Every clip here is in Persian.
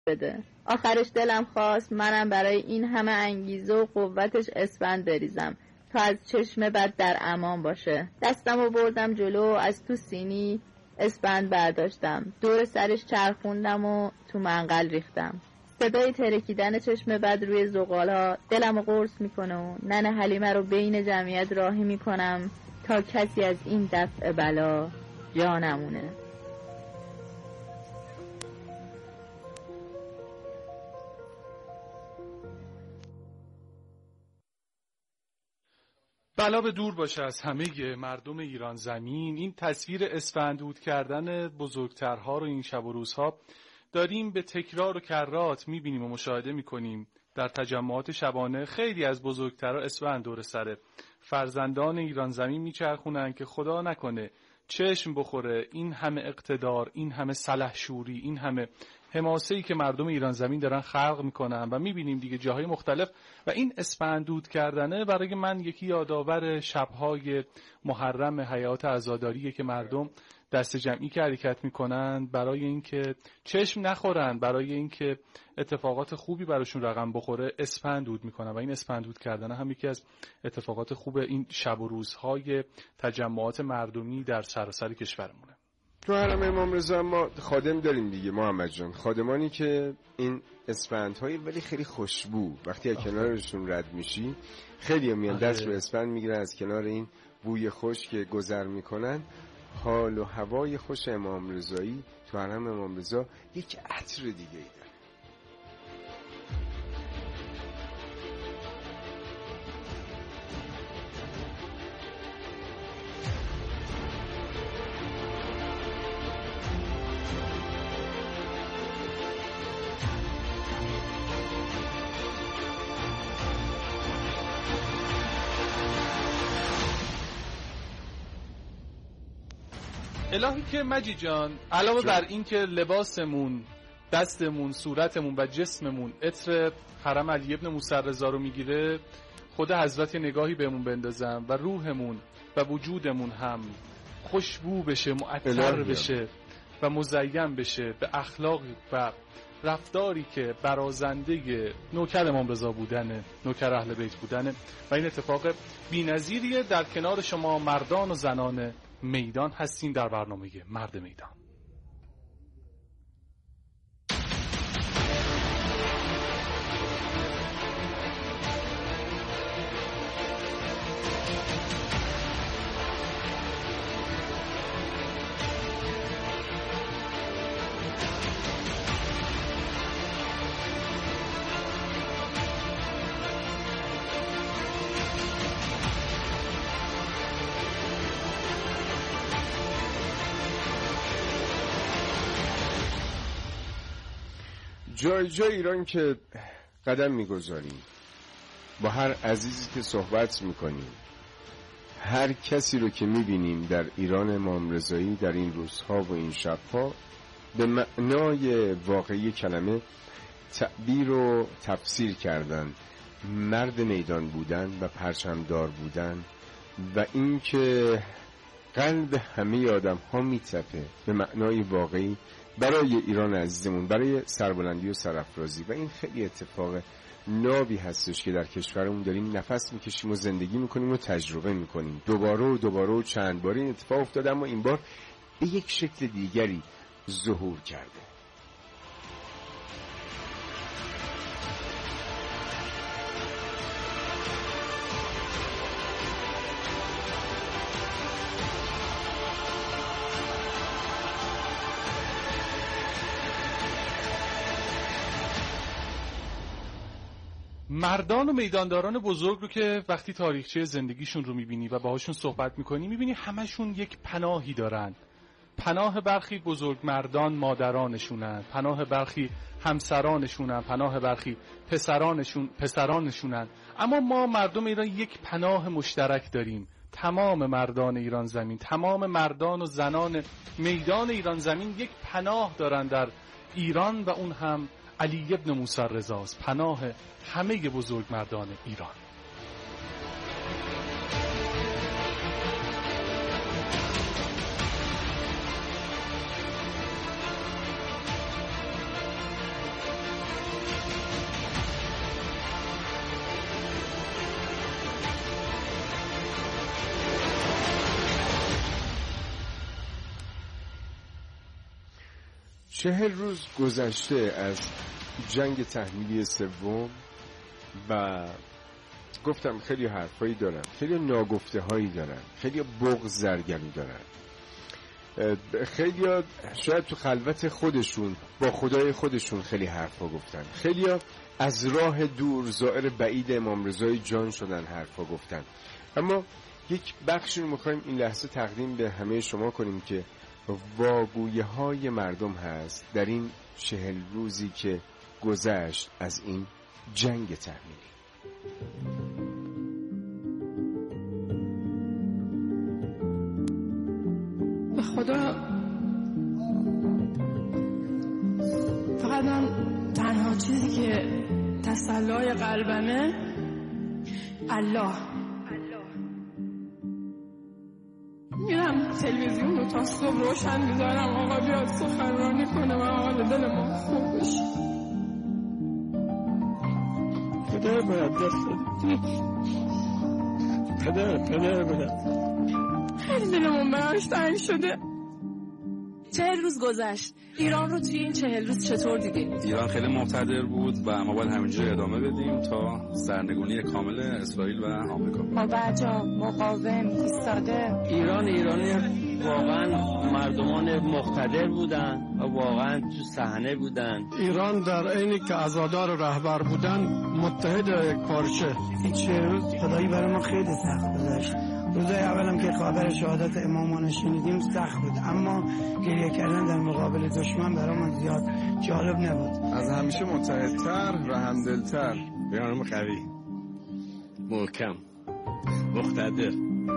بده. آخرش دلم خواست منم برای این همه انگیزه و قوتش اسفند بریزم تا از چشم بد در امان باشه. دستمو بردم جلو، از تو سینی اسفند برداشتم، دور سرش چرخوندم و تو منقل ریختم. صدای ترکیدن چشم بد روی زغال‌ها دلمو قرص میکنه و ننه حلیمه رو بین جمعیت راهی میکنم تا کسی از این دفع بلا جا نمونه. بلا به دور باشه از همه مردم ایران زمین. این تصویر اسفندود کردن بزرگترها رو این شب و روزها داریم به تکرار و کرات میبینیم و مشاهده میکنیم. در تجمعات شبانه خیلی از بزرگترها اسفند دور سر فرزندان ایران زمین میچرخونن که خدا نکنه چشم بخوره این همه اقتدار، این همه سلحشوری، این همه حماسه‌ای که مردم ایران زمین دارن خلق میکنن و میبینیم دیگه جاهای مختلف. و این اسفندود کردنه برای من یکی یادآور شبهای محرم حیات عزاداریه که مردم دست جمعی که حرکت میکنن برای اینکه چشم نخورن، برای اینکه اتفاقات خوبی براشون رقم بخوره اسفندود میکنن. و این اسفندود کردن هم یکی از اتفاقات خوب این شب و روزهای تجمعات مردمی در سراسر کشورمونه. تو حرم امام رضا ما خادم داریم دیگه محمد جان، خادمانی که این اسفندهای ولی خیلی خوشبو وقتی از کنارشون رد میشی خیلی میان دست رو اسفند میگیرن، از کنار این بوی خوش که گذر میکنن حال و هوای خوش امام رضایی تو حرم امام رضا یک عطر دیگه ای داره. الهی که مجید جان علاوه بر این که لباسمون، دستمون، صورتمون و جسممون عطر حرم علی ابن موسی رضا رو میگیره، خدا حضرت نگاهی بهمون بندازم و روحمون و وجودمون هم خوشبو بشه، معطر بشه و مزین بشه به اخلاق و رفتاری که برازنده نوکر امام رضا بودنه، نوکر اهل بیت بودنه. و این اتفاق بی‌نظیریه. در کنار شما مردان و زنان میدان هستیم در برنامه مرد میدان. جای جای ایران که قدم میگذاریم، با هر عزیزی که صحبت میکنیم، هر کسی رو که میبینیم در ایران امام رضایی در این روزها و این شبها، به معنای واقعی کلمه تعبیر و تفسیر کردن مرد میدان بودن و پرچمدار بودن و این که قلب همه آدم ها میتپه به معنای واقعی برای ایران عزیزمون، برای سربلندی و سرافرازی. و این خیلی اتفاق نابی هستش که در کشورمون داریم نفس میکشیم و زندگی میکنیم و تجربه میکنیم. دوباره و چند بار این اتفاق افتاده، اما این بار به یک شکل دیگری ظهور کرده. مردان و میدانداران بزرگ رو که وقتی تاریخچه زندگیشون رو میبینی و باهاشون صحبت میکنی، میبینی همشون یک پناهی دارن. پناه برخی بزرگ مردان مادرانشونن، پناه برخی همسرانشونن، پناه برخی پسرانشونن. اما ما مردم ایران یک پناه مشترک داریم. تمام مردان ایران زمین، تمام مردان و زنان میدان ایران زمین یک پناه دارن در ایران و اون هم علی ابن موسی رضاست، پناه همه بزرگ مردان ایران. 40 روز گذشته از جنگ تحمیلی سوم و گفتم خیلی حرفایی دارن، خیلی ناگفته هایی دارن، خیلی بغض زرگنی دارن، خیلی شاید تو خلوت خودشون با خدای خودشون خیلی حرفا گفتن، خیلی از راه دور زائر بعید امام رضای جان شدن حرفا گفتن. اما یک بخشی رو میخوایم این لحظه تقدیم به همه شما کنیم که واگویه های مردم هست در این 40 روزی که گذشت از این جنگ تحمیلی. به خدا فقط من تنها چیزی که تسلای قلبمه الله. میرم تلویزیون رو تا صبح روشن میذارم آقا بیاد سخنرانی کنه و حال دل ما خوب بشه. پدر باید دست پدر باید خیلی دلمون براش تنگ شده. 40 روز گذشت. ایران رو توی این 40 روز چطور دیدیم؟ ایران خیلی مقتدر بود و ما باید همینجوری ادامه بدیم تا سرنگونی کامل اسرائیل و آمریکا. ما بعجا مقاوم ایستاده. ایرانی واقعا مردمان مقتدر بودن و واقعا تو صحنه بودن. ایران در عینی که عزادار رهبر بودن متحد یک پارچه. این 40 روز خدایی برای ما خیلی سخت گذشت. روزای اولم که خبر شهادت امامان شنیدیم سخت بود، اما گریه کردن در مقابل دشمن برای ما زیاد جالب نبود. از همیشه متحدتر و همدلتر، ایران قوی، محکم، مقتدر،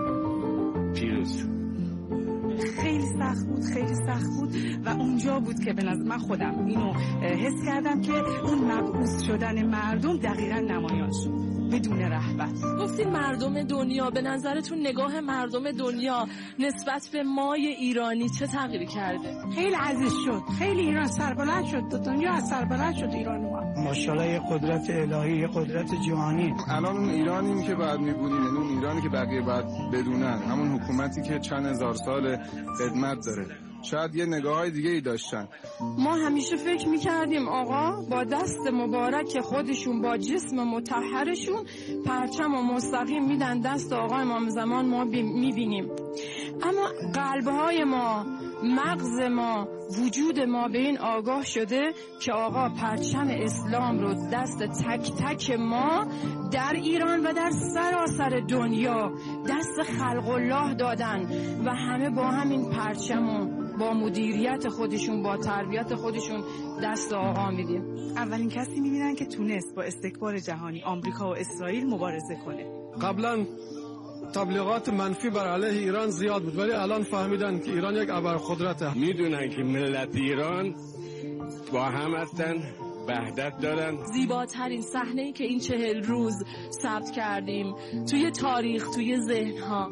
پیروز. خیلی سخت بود و اونجا بود که به نظر من خودم اینو حس کردم که اون مبعوث شدن مردم دقیقاً نمایان شد بدون رهبر. گفتین مردم دنیا، به نظرتون نگاه مردم دنیا نسبت به مای ایرانی چه تغییری کرده؟ خیلی عزیز شد، خیلی ایران سربلند شد، دنیا سربلند شد ایران ما. ماشاءالله یه قدرت الهی، یه قدرت جهانی. الان اون ایرانیم که بعد می‌بودیم، یعنی اون ایرانی که بقیه بعد بدونن، همون حکومتی که چند هزار سال خدمت داره. شاید یه نگاه‌های دیگه‌ای داشتن. ما همیشه فکر می‌کردیم آقا با دست مبارک خودشون با جسم مطهرشون پرچم و مستقیم میدن دست آقا امام زمان، ما می‌بینیم. اما قلب‌های ما، مغز ما، وجود ما به این آگاه شده که آقا پرچم اسلام رو دست تک تک ما در ایران و در سراسر دنیا دست خلق الله دادن و همه با همین پرچم و با مدیریت خودشون، با تربیت خودشون دست آقا میدیم. اولین کسی میبینن که تونست با استکبار جهانی آمریکا و اسرائیل مبارزه کنه. قبلا تبلیغات منفی بر علیه ایران زیاد بود، ولی الان فهمیدن که ایران یک ابرقدرته. میدونن که ملت ایران با هم هستن، وحدت دارن. زیباترین صحنه‌ای که این 40 روز ثبت کردیم توی تاریخ، توی ذهن‌ها،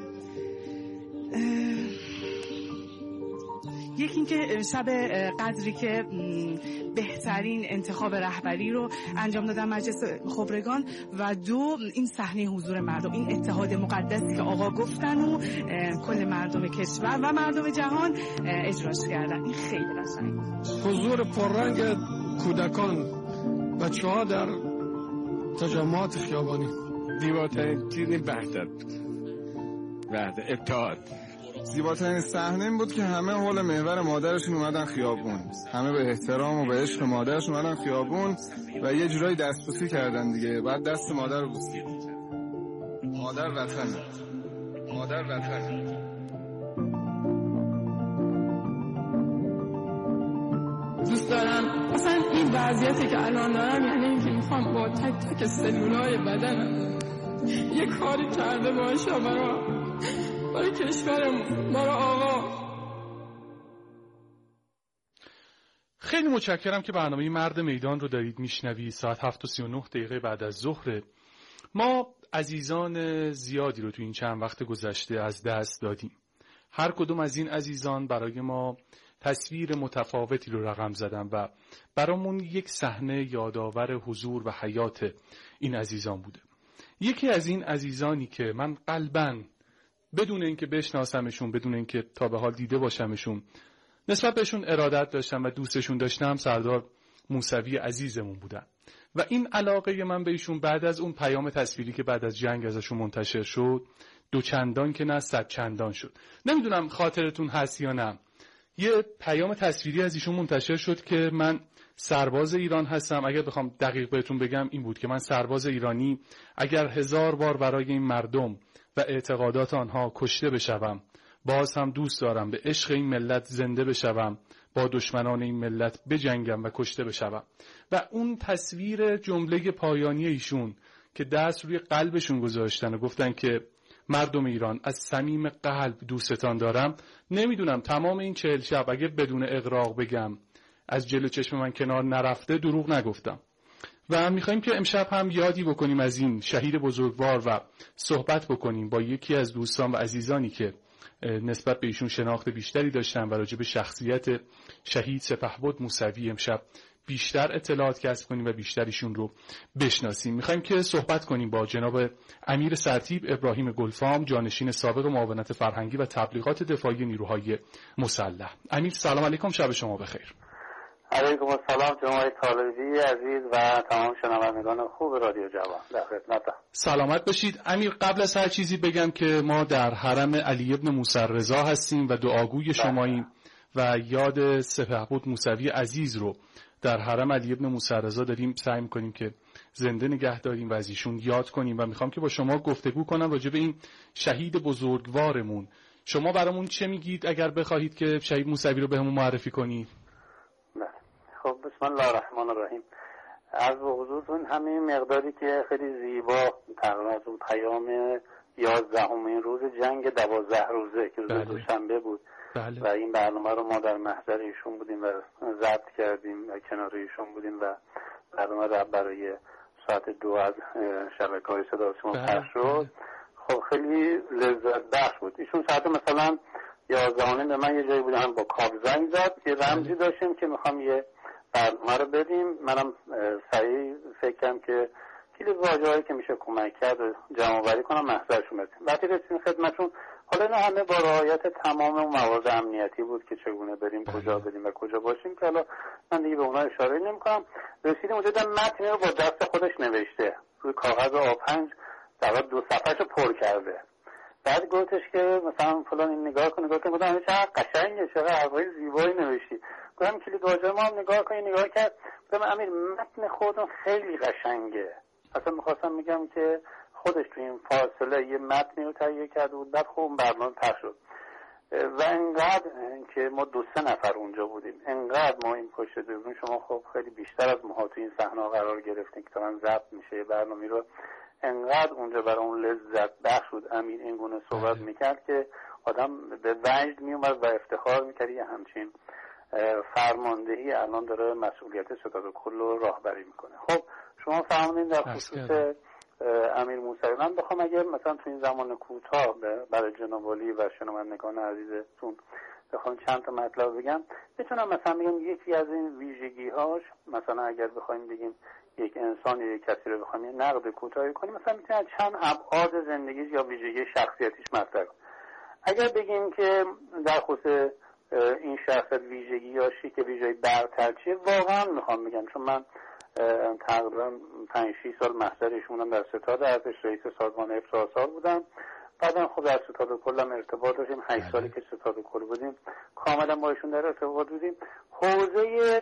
یکی این که شب قدری که بهترین انتخاب رهبری رو انجام دادن مجلس خبرگان، و دو این صحنه حضور مردم، این اتحاد مقدسی که آقا گفتن و کل مردم کشور و مردم جهان اجراش کردن. این خیلی قشنگ بود. حضور پررنگ کودکان، بچه‌ها در تجمعات خیابانی. زیباترین چیز وحدت، اتحاد. زیباترین صحنه این بود که همه حول محور مادرشون اومدن خیابون، همه به احترام و به عشق مادرشون اومدن خیابون و یه جورایی دستبوسی کردن دیگه. بعد دست مادر رو بوسید. مادر وطنه، مادر وطنه. دوست دارم مثلا این وضعیتی که الان دارم، یعنی اینکه میخوام با تک تک سلولای بدنم یه کاری کرده باشم برای کشورم، برای آقا. خیلی متشکرم که برنامه مرد میدان رو دارید میشنوید. ساعت 7:39 بعد از ظهر. ما عزیزان زیادی رو تو این چند وقت گذشته از دست دادیم. هر کدوم از این عزیزان برای ما تصویر متفاوتی رو رقم زدن و برامون یک صحنه یادآور حضور و حیات این عزیزان بوده. یکی از این عزیزانی که من قلباً بدون اینکه بشناسمشون، بدون اینکه تا به حال دیده باشمشون، نسبت بهشون ارادت داشتم و دوستشون داشتم، سردار موسوی عزیزمون بودن و این علاقه من به ایشون بعد از اون پیام تصویری که بعد از جنگ ازشون منتشر شد دوچندان که نه صد چندان شد. نمیدونم خاطرتون هست یا نه، یه پیام تصویری از ایشون منتشر شد که من سرباز ایران هستم. اگر بخوام دقیق بهتون بگم این بود که من سرباز ایرانی، اگر 1000 بار برای این مردم و اعتقادات آنها کشته بشوم، باز هم دوست دارم به عشق این ملت زنده بشوم، با دشمنان این ملت بجنگم و کشته بشوم. و اون تصویر جمله پایانی ایشون که دست روی قلبشون گذاشتن و گفتن که مردم ایران از صمیم قلب دوستتان دارم، نمیدونم تمام این 40 شب اگه بدون اغراق بگم از جلو چشم من کنار نرفته، دروغ نگفتم. و میخوایم که امشب هم یادی بکنیم از این شهید بزرگوار و صحبت بکنیم با یکی از دوستان و عزیزانی که نسبت به ایشون شناخت بیشتری داشتن و راجع به شخصیت شهید سپهبد موسوی امشب بیشتر اطلاعات کسب کنیم و بیشتر ایشون رو بشناسیم. میخوایم که صحبت کنیم با جناب امیر سرتیپ ابراهیم گلفام، جانشین سابق معاونت فرهنگی و تبلیغات دفاعی نیروهای مسلح. امیر سلام علیکم، شب شما بخیر. علیکم السلام جناب طالبی عزیز و تمام شنوندگان خوب رادیو جوان، در خدمتم. سلامت باشید. امیر، قبل از هر چیزی بگم که ما در حرم علی ابن موسی رضا هستیم و دعاگوی شماییم و یاد سپهبد موسوی عزیز رو در حرم علی ابن موسی رضا داریم سعی می‌کنیم که زنده نگه داریم و از ایشون یاد کنیم و میخوام که با شما گفتگو کنم راجع به این شهید بزرگوارمون. شما برامون چه میگید اگر بخواهید که شهید موسوی رو بهمون معرفی کنید؟ خب بسم الله الرحمن الرحیم. از حضورتون همین مقداری که خیلی زیبا تقریبا از اون پیام 11مین روز جنگ 12 روزه که روز دوشنبه بود و این برنامه رو ما در محضر ایشون بودیم و ضبط کردیم و کنار ایشون بودیم و برنامه رو برای ساعت 2 از شبکه‌های صدا و سیما پخش شد. خب خیلی لذت بخش بود. ایشون ساعت مثلا 11 به من یه جایی بودم با کاب زنگ زد، یه رمزی داشتیم که میخوام یه برنامه رو بدیم. منم سریع فکر کردم که کلی واژه‌هایی که میشه کمک کرد جمع‌آوری کنم محضرشون بدیم. وقتی رسیدیم خدمتشون، حالا اینا همه با رعایت تمام موارد امنیتی بود که چگونه بریم، کجا بریم و کجا باشیم که حالا من دیگه به اونها اشاره نمی‌کنم. رسیدیم اونجا دیدم متن رو با دست خودش نوشته روی کاغذ A5 در 2 صفحه‌شو پر کرده. بعد گفتش که مثلا فلان این نگاه کن، نگاه کن، گفتم چقدر قشنگه، چقدر حرفای زیبایی نوشتی. گفتم کلید واژه ما هم نگاه کن، نگاه کرد. گفتم امیر متن خودم خیلی قشنگه. اصلا می‌خواستم میگم که خودش تو این فاصله یه متنی رو تهیه کرده بود، بعد خوب برنامه پخش شد. و انقدر که ما 2-3 نفر اونجا بودیم، انقدر ما این پشت دوربین، شما خب خیلی بیشتر از ما تو این صحنه قرار گرفتین که تا من ضبط میشه برنامه رو، انقدر اونجا برای اون لذت بخش بود. امیر این گونه صحبت میکرد که آدم به وجد میومد و افتخار میکرد یه همچین فرماندهی الان داره مسئولیت ستاد کل رو راهبری میکنه. خب شما فرمودین در خصوص امیر موسوی، من بخوام اگر مثلا تو این زمان کوتاه برای جناب عالی و شنوندگان عزیزتون بخوام چند تا مطلب بگم، میتونم مثلا بگم یکی از این ویژگی‌هاش، مثلا اگر بخوایم بگیم یک انسان یا یک کسی رو بخوایم یه نقد کوتاهی کنیم، مثلا میتونیم چند ابعاد زندگیش یا ویژگی شخصیتیش مطرح کنیم. اگر بگیم که در خصوص این شخصیت ویژگی‌هاش که ویژگی برتر چیه، واقعا میخوام بگم، چون من تقریبا 5-6 سال محضرشونم در ستاد ارتش، رئیس سازمان حفظ آثار بودم. بعدم خب در ستاد کلم ارتباط داشتیم، 8 سالی که ستاد کل بودیم کاملا با ایشون در ارتباط بودیم. حوزه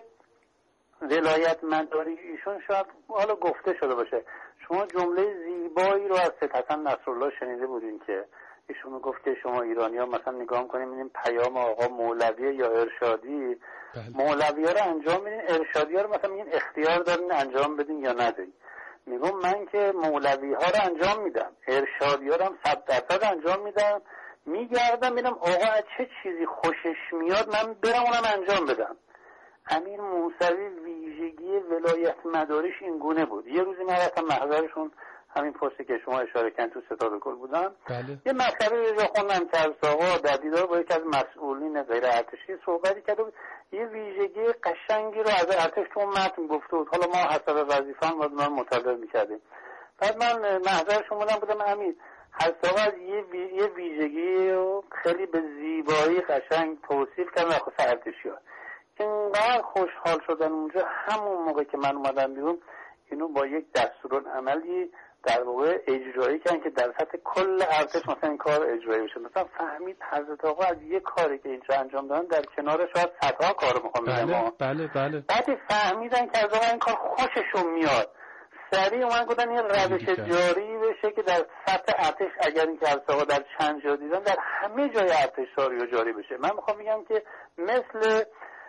ولایت مداری ایشون شاید حالا گفته شده باشه، شما جمله زیبایی رو از سید حسن نصرالله شنیده بودین که ایشون گفت که شما ایرانی‌ها مثلا نگاه می‌کنیم می‌بینیم پیام آقا مولوی یا ارشادی، مولوی‌ها رو انجام میدین، ارشادی‌ها رو مثلا میگین اختیار دارین انجام بدین یا ندین. میگم من که مولوی‌ها رو انجام میدم، ارشادی‌ها رو هم 100% انجام میدم، میگردم ببینم آقا از چه چیزی خوشش میاد من برم اونم انجام بدم. امیر موسوی ویژگی ولایت مداریش این گونه بود. یه روزی من رفتم محضرشون، همین پستی که شما اشاره کردین تو ستاد کل بودم، یه مطلبی رو خوندم که از آقا در دیدار با یکی از مسئولین غیر ارتشی صحبتی کرده بود، یه ویژگی قشنگی رو از ارتش تو متن گفته بود. حالا ما حسب وظیفه‌ام باید من مطالعه می‌کردیم. بعد من محضرشون بودم امیر هرساق از یه ویژگی رو خیلی به زیبایی قشنگ توصیف کردن خود ارتشی‌ها. اینقدر خوشحال شدن اونجا همون موقع که من اومدم بیرون اینو با یک دستورالعملی در واقع اجرایی کردن که در سطح کل ارتش مثلا این کار اجرایی بشه. مثلا فهمید حضرت آقا از یه کاری که اینجا انجام دادن در کنار شاید صدها کار میخوام بگم. بله. بعد فهمیدن که از آقا این کار خوششون میاد. سریع اومدن گفتن این روش جاری بشه که در سطح ارتش اگر این که آقا در چند جا دیدن در همه جای ارتش جاری بشه. من میخوام بگم که مثل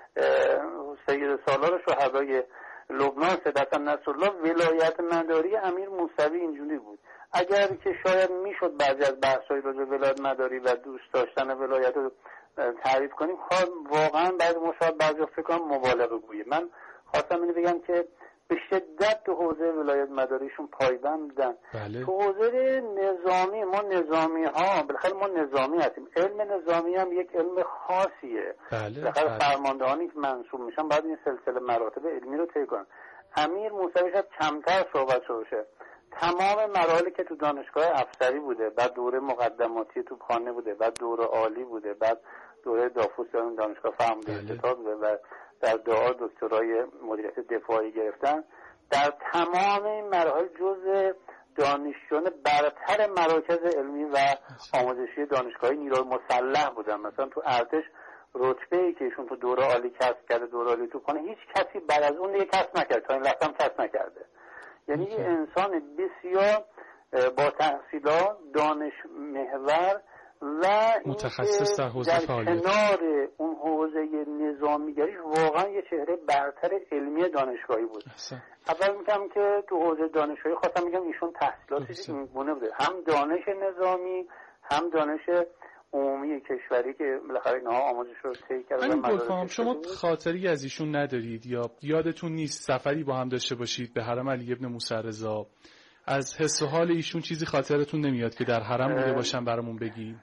سید سالار شهدای لبنان سید حسن نصرالله ولایت مداری امیر موسوی اینجوری بود. اگر که شاید میشد بعضی از بحث‌های راجع به ولایت مداری و دوست داشتن ولایت رو تعریف کنیم، واقعا بعد مشاهد بعضی فکر کنم مبالغه گویه. من خواستم اینو بگم که به شدت تو حوزه ولایت مداریشون پایبند بودن. بله. تو حوزه نظامی ما نظامی ها بالاخره ما نظامی هستیم. علم نظامی هم یک علم خاصیه. بالاخره فرماندهانی که منصوب میشن بعد این سلسله مراتب علمی رو طی کنن. امیر موسوی شاید کمتر صحبت شده. تمام مراحلی که تو دانشگاه افسری بوده، بعد دوره مقدماتی توپخانه بوده، بعد دوره عالی بوده، بعد دوره دافوس دانشگاه فرماندهی ستاد بوده و در دعا دکترای مدیریت دفاعی گرفتن. در تمام این مراحل جزء دانشجویان برتر مراکز علمی و آموزشی دانشگاه نیروی مسلح بودن. مثلا تو ارتش رتبه‌ای که ایشون تو دوره عالی کسب کرده، دوره عالی توپخانه، هیچ کسی بعد از اون دیگه کسب نکرد، تا این لحظه هم کسب نکرده. یعنی یه انسان بسیار با تحصیلات، دانش محور و متخصص در حوزه فعالیت، کنار اون حوزه نظامیگریش واقعا یه چهره برتر علمی دانشگاهی بود. اول میگم که تو حوزه دانشگاهی خواستم میگم ایشون تحصیلاتش این گونه بوده، هم دانش نظامی هم دانش عمومی کشوری که بالاخره اینها آموزش رو طی کردن. شما خاطری از ایشون ندارید یا یادتون نیست سفری با هم داشته باشید به حرم علی ابن موسی رضا؟ از حس و حال ایشون چیزی خاطرتون نمیاد که در حرم بوده باشن برامون بگی؟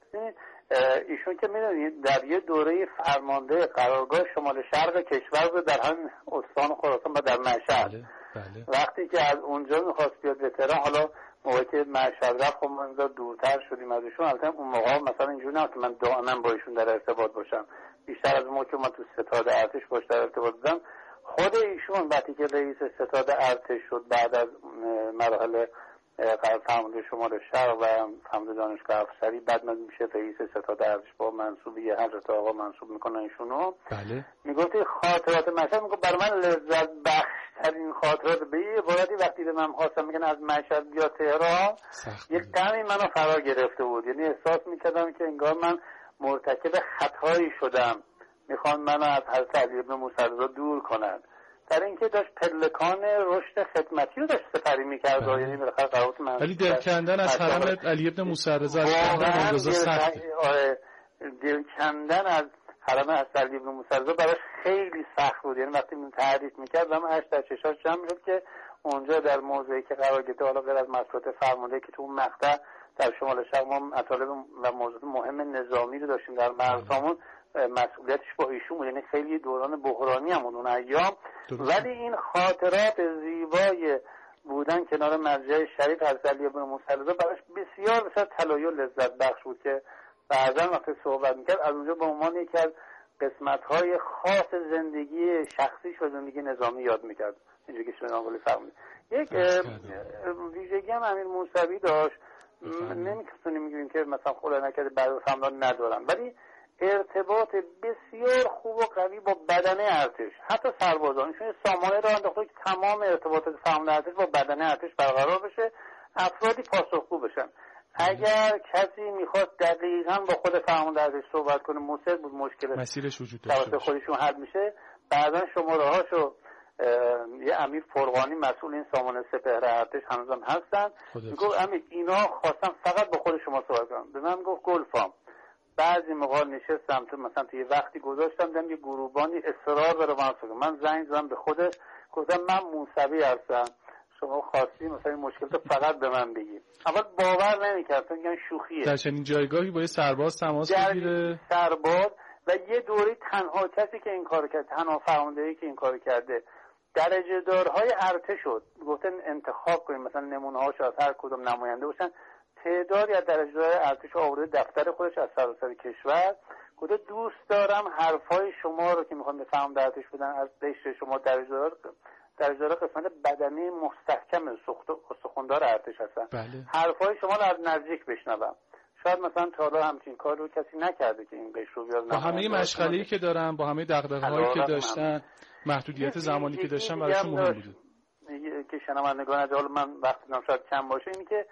ایشون که میدونید در یه دوره فرمانده قرارگاه شمال شرق کشور بود در همین استان خراسان و در مشهد. بله. وقتی که از اونجا میخواست بیاد به تهران، حالا موقعی که مشهد رفت خب ما دورتر شدیم از ایشون. البته اون موقع مثلا اینجوری نبود که من دائما با ایشون در ارتباط باشم، بیشتر از موقعی که من تو ستاد ارتش باش در ارتباط بودم. خود ایشون وقتی که رئیس ستاد ارتش شد بعد از مراحل فرمانده شمال شرق و فرمانده دانشگاه افسری، بعد میشه رئیس ستاد ارتش با منصوبی حضرت آقا منصوب میکنن ایشونو. بله. میگفت خاطرات مشهد، میگفت برای من لذت بخش ترین خاطرات به یه عبارتی وقتی به من خواستم میگن از مشهد بیا تهران، یک غمی منو فرا گرفته بود. یعنی احساس میکردم که انگار من مرتکب خطایی شدم، میخوان منو از حضرت علی ابن موسی رضا دور کنن. در اینکه داشت پلکان رشد خدمتی رو داشت سپری میکرد. یعنی بالاخره قرارات من ولی دل کندن از حرم علی ابن موسی رضا سخت. دل کندن از حرم علی ابن موسی رضا براش خیلی سخت بود. یعنی وقتی من تعریف میکرد و من اش در چشاش جمع میشد که اونجا در موضعی که قرار گرفته، حالا غیر از مسئولات فرمانده که تو اون مقطع در شمال شرق ما مطالب و موضوعات مهم نظامی رو داشتیم در مرزامون، مسئولیتش با ایشون بود. یعنی خیلی دوران بحرانی هم اون ایام. ولی این خاطرات زیبای بودن کنار مرجع شریف حضرت علی ابن موسی رضا براش بسیار طلایع لذت بخش بود که بعضا وقتی صحبت میکرد از اونجا به عنوان یکی از قسمت‌های خاص زندگی شخصیش و زندگی نظامی یاد میکرد. اینجوری که شما قول فرمودید. یک ویژگی هم امیر موسوی داشت، نمیتونیم میگیم که مثلا خدا نکرده بعد فرمان ندارن، ولی ارتباط بسیار خوب و قوی با بدن ارتش، حتی سربازانشون سامانه را انداخته که تمام ارتباطات فرمان ارتش با بدن ارتش برقرار بشه، افرادی پاسخگو بشن. اگر کسی میخواد دقیقاً با خود فرمان ارتش صحبت کنه، مصر بود مشکل مسیرش وجود داشته خودشون حل میشه. بعداً شماره هاشو یه امیر فرغانی مسئول این سامانه سپهر ارتش هنوزم هستن، میگفت امیر اینا خواستم فقط با خود شما صحبت کنم. به من گفت گلفام بعضی موقع نشستم تو مثلا تو یه وقتی گذاشتم دیدم یه گروبانی اصرار داره من زنگ زدم به خودش گفتم من موسوی هستم، شما خواستی مثلا این مشکل تو فقط به من بگی. اول باور نمی‌کرد، میگن شوخیه. در چنین جایگاهی با یه سرباز تماس بگیره، سرباز و یه دوری تنها کسی که این کارو کرد، تنها فرماندهی که این کارو کرده، درجه دارهای ارتش شد. گفتن انتخاب کنیم مثلا نمونه‌هاشو از هر کدوم نماینده باشن. تعدادی از درجه‌های ارتش آورده دفتر خودش از سراسر کشور. گفته دوست دارم حرفای شما رو که میخوام بفهم در ارتش بدن از قشر شما درجه‌دار قسمت بدنی مستحکم استخوان‌دار ارتش هستن. بله. حرفای شما رو از نزدیک بشنوم. شاید مثلا تا حالا همچین کار رو کسی نکرده که این قشر رو بیاره. با همه مشغله‌ای که دارن، با همه دغدغه‌هایی که داشتن، محدودیت زمانی که داشتن براشون مهم بوده. که شنوندگان از حالا من وقتی دارم شاید کم باشه، اینی که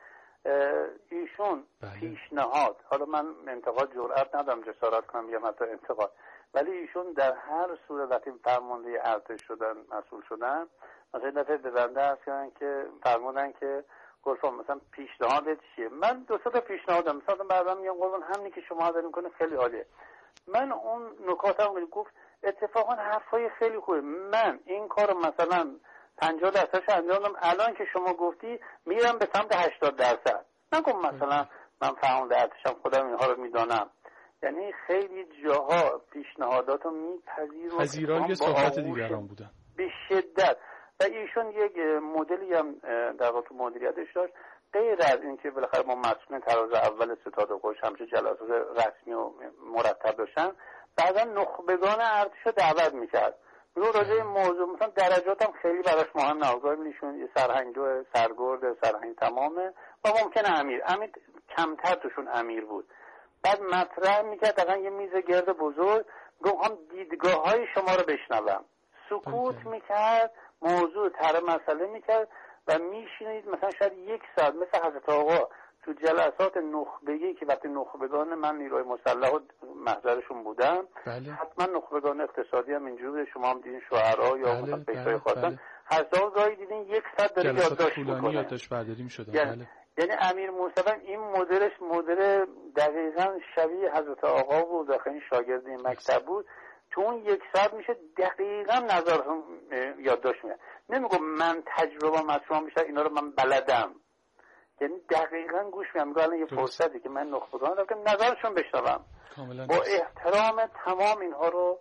ایشون پیشنهاد، حالا من انتقاد جرئت ندارم جسارت کنم بگم حتی انتقاد، ولی ایشون در هر صورت وقتی فرمانده ارتش شدن، مسئول شدن، مثلا دفعه به بنده هست که فرمودن که گلفام مثلا پیشنهادت چیه؟ من دو سه تا پیشنهادم مثلا بعدا میگم قربان همینی که شما دارین کنه خیلی عالیه. من اون نکاتم گفت اتفاقا حرفای خیلی خوبه. من این کارو مثلا 50% انجام دادم، الان که شما گفتی میرم به سمت 80%. نگم مثلا من فرمانده ارتشم خودم اینها رو میدانم. یعنی خیلی جاها پیشنهاداتو میپذیرم، پذیرای صحبت دیگران بودن به شدت. و ایشون یک مدلی هم در واقع مدیریتش داشت، غیر از اینکه بالاخره ما مسئولین تراز اول ستاد خوش همچه جلسات رسمی و مرتب داشتن، بعدا نخبگان ارتش رو دعوت میکرد. رو راجع موضوع مثلا درجاتم خیلی براش مهم نبود، ایشون یه سرهنگ و سرگرد سرهنگ تمامه و ممکنه امیر کمتر توشون امیر بود. بعد مطرح میکرد دقیقا یه میز گرد بزرگ، گفتم دیدگاه‌های شما رو بشنوم. سکوت میکرد، موضوع طرح مسئله میکرد و میشینید مثلا شاید 1 ساعت مثل حضرت آقا تو جلسات نخبگی که وقتی نخبگان من نیروی مسلح و محضرشون بودم. بله. حتما نخبگان اقتصادی هم اینجوری، شما هم دیدین شعرا یا مثلا پیشای خواستن هر سال گاهی دیدین 1 ساعت داره یادداشت میکنه، یادداشت برداری میشد. یعنی امیر موسوی این مدل دقیقاً شبیه حضرت آقا بود، داخل این شاگرد این مکتب بود. تو اون 1 ساعت میشه دقیقاً نظرشون یادداشت میاد. نمیگم من تجربه از شما بیشتر اینا رو من بلدم، یعنی دقیقاً گوش میدم. میگم الان یه فرصتی که من نخبگان دارم که نظرشون بشنوم، با احترام تمام اینها رو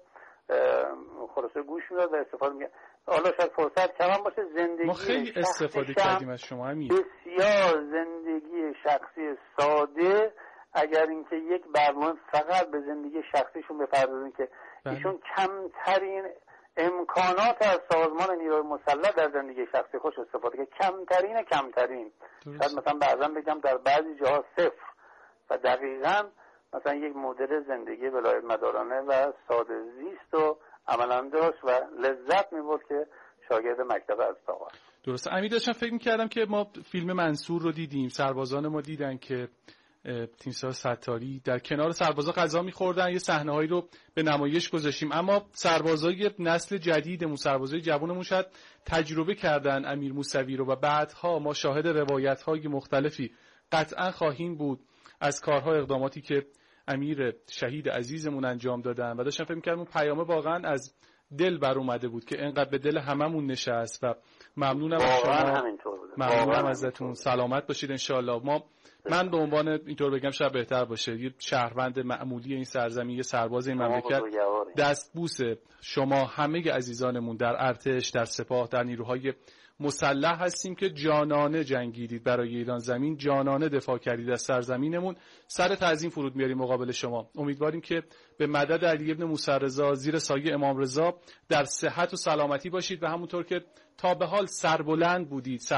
خلاصه گوش میداد و استفاده میگه. حالا شاید فرصت کم باشه، زندگی ما خیلی استفاده کردیم از شما همین. بسیار زندگی شخصی ساده، اگر اینکه یک برنامه فقط به زندگی شخصیشون بپردازن که ایشون کمترین امکانات از سازمان نیروی مسلح در زندگی شخصی خوش استفاده که کمترین شاید مثلا بعضا بگم در بعضی جاها صفر، و دقیقاً مثلا یک مدل زندگی ولایت مدارانه و ساده زیست و عملا داشت و لذت می‌برد که شاگرد مکتب از آقا. درسته. امیر داشتم فکر می‌کردم که ما فیلم منصور رو دیدیم، سربازان ما دیدن که تیمسار ستاری در کنار سربازا غذا می‌خوردن، یه صحنه‌هایی رو به نمایش گذاشتیم، اما سربازای نسل جدیدمون، سربازای جوانمون شاید تجربه کردن امیر موسوی رو و بعدها ما شاهد روایت‌های مختلفی قطعاً خواهیم بود از کارها اقداماتی که امیر شهید عزیزمون انجام دادن و داشتم فکر می‌کردم اون پیامه واقعاً از دل بر اومده بود که اینقدر به دل هممون نشست و ممنونم از شما، ممنونم ازتون. سلامت باشید انشالله. من به عنوان اینطور بگم شاید بهتر باشه یه شهروند معمولی این سرزمین، یه سرباز این مملکت، دستبوس شما همه عزیزانمون در ارتش، در سپاه، در نیروهای مسلح هستیم که جانانه جنگیدید برای ایران زمین، جانانه دفاع کردید از سرزمینمون. سر تعظیم فرود میاریم مقابل شما. امیدواریم که به مدد علی ابن موسی رضا زیر سایه امام رضا در صحت و سلامتی باشید و همونطور که تا به حال سربلند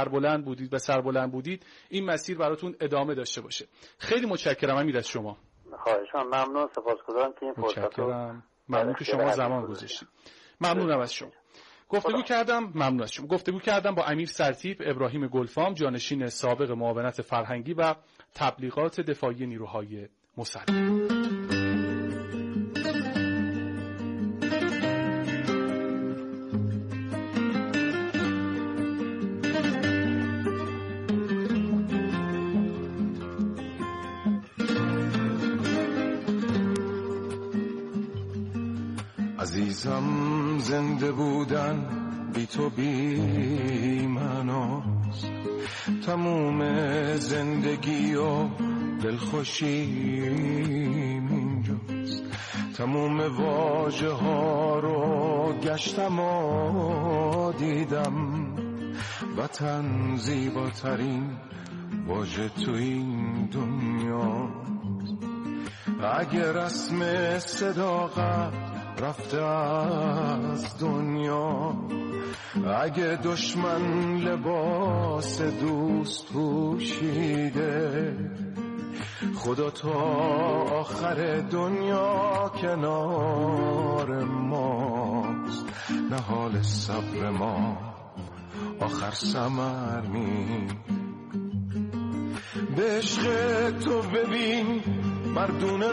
بودید این مسیر براتون ادامه داشته باشه. خیلی متشکرم امیر از شما. خواهشاً ممنون، سپاسگزارم که این فرصت رو ممنون که شما زمان گذاشتید. ممنونم از شما. گفتگو کردم با امیر سرتیپ ابراهیم گلفام، جانشین سابق معاونت فرهنگی و تبلیغات دفاعی نیروهای مسلح. عزیزم زنده بودن بی تو بی مناست، تموم زندگی و دلخوشیم اینجاست. تموم واژه ها رو گشتم و دیدم، وطن زیباترین واژه تو این دنیا. اگه رسم صداقت رفته از دنیا، اگه دشمن لباس دوست پوشیده، خدا تا آخر دنیا کنار ماست. نه حال صبر ما آخر ثمر نیست. به عشق تو ببین مردونه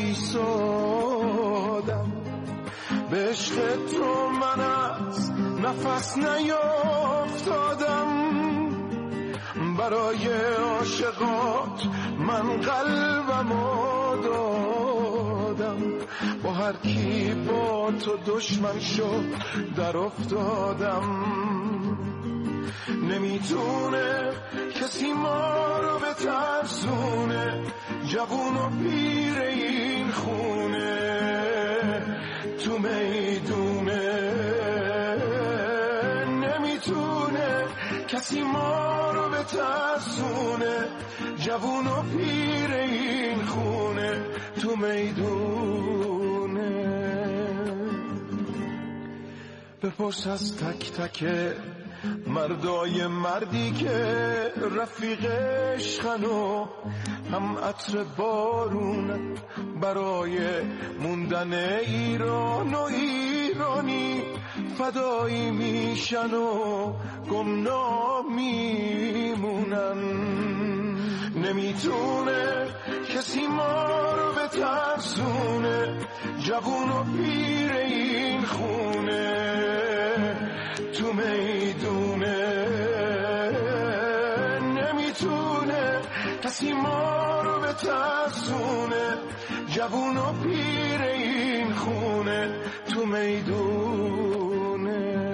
وایسادم، به عشق تو من از نفس نیافتادم. برای عاشقات من قلبمو دادم، با هر کی با تو دشمن شد در افتادم. نمیتونه کسی ما رو بترسونه، جوون و پیر این خونه تو میدونه. نمیتونه کسی ما رو بترسونه، جوون و پیر این خونه تو میدونه. بپرس از تک تک مردای مردی که رفیق عشقن و هم عطر بارون برای موندن ایران و ایرانی فدایی میشن و گمنام میمونن. نمیتونه کسی ما رو بترسونه، جوون و پیر این خونه تو میدونه. نمیتونه کسی ما رو بترسونه، جوون و پیر این خونه تو میدونه.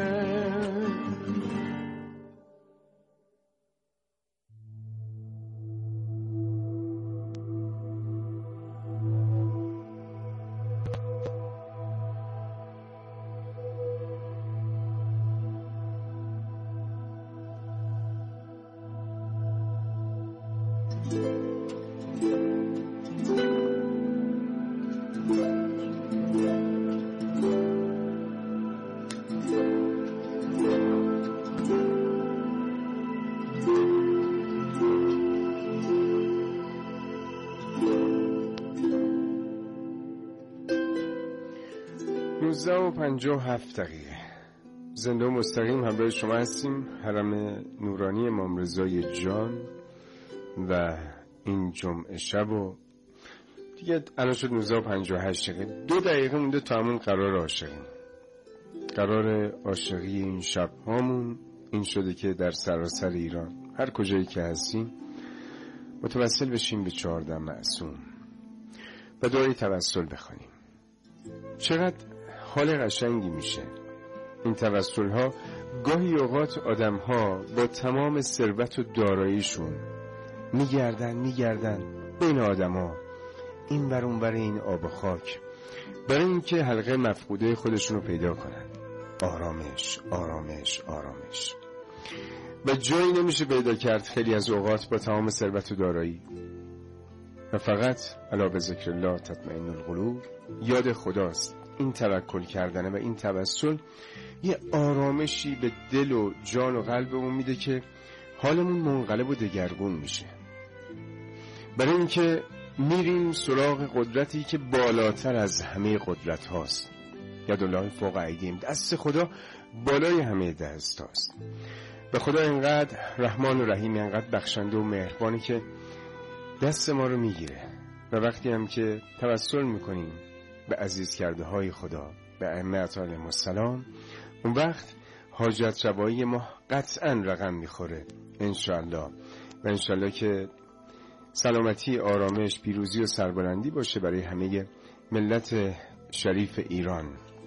و 57 دقیقه زنده و مستقیم همراه شما هستیم. حرم نورانی امام رضای جان و این جمعه شب و دیگه الان شد 19 و 58 دقیقه. 2 دقیقه مونده تا همون قرار عاشقیم. قرار عاشقی این شب هامون این شده که در سراسر ایران هر کجایی که هستیم متوسل بشیم به 14 معصوم و دعای توسل بخونیم. چقدر حال قشنگی میشه این توسل ها. گاهی اوقات آدم ها با تمام ثروت و داراییشون میگردن بین آدم ها این ور اون ور این آب و خاک برای اینکه حلقه مفقوده خودشون رو پیدا کنن. آرامش آرامش آرامش و جایی نمیشه پیدا کرد خیلی از اوقات با تمام ثروت و دارایی و فقط الا به ذکر الله تطمئن القلوب. یاد خداست. این توکل کردنه و این توسل یه آرامشی به دل و جان و قلبمون میده که حالمون منقلب و دگرگون میشه. برای اینکه میریم سراغ قدرتی که بالاتر از همه قدرت هاست. یدالله فوق ایدیهم، دست خدا بالای همه دست هاست. به خدا اینقدر رحمان و رحیم، اینقدر بخشنده و مهربانی که دست ما رو میگیره و وقتی هم که توسل میکنیم به عزیز کرده های خدا، به ائمه علیهم السلام، اون وقت حاجت ربایی ما قطعا رقم میخوره انشالله. و انشالله که سلامتی، آرامش، پیروزی و سربلندی باشه برای همه ملت شریف ایران.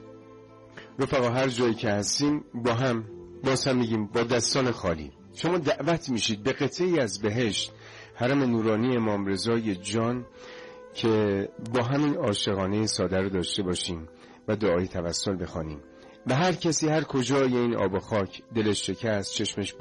رفقا هر جایی که هستیم با هم میگیم با دستان خالی شما دعوت میشید به قطعی از بهشت، حرم نورانی امام رضای جان، که با همین عاشقانه ساده رو داشته باشیم و دعای توسل بخوانیم. و هر کسی هر کجای این آب و خاک دلش شکست، چشمش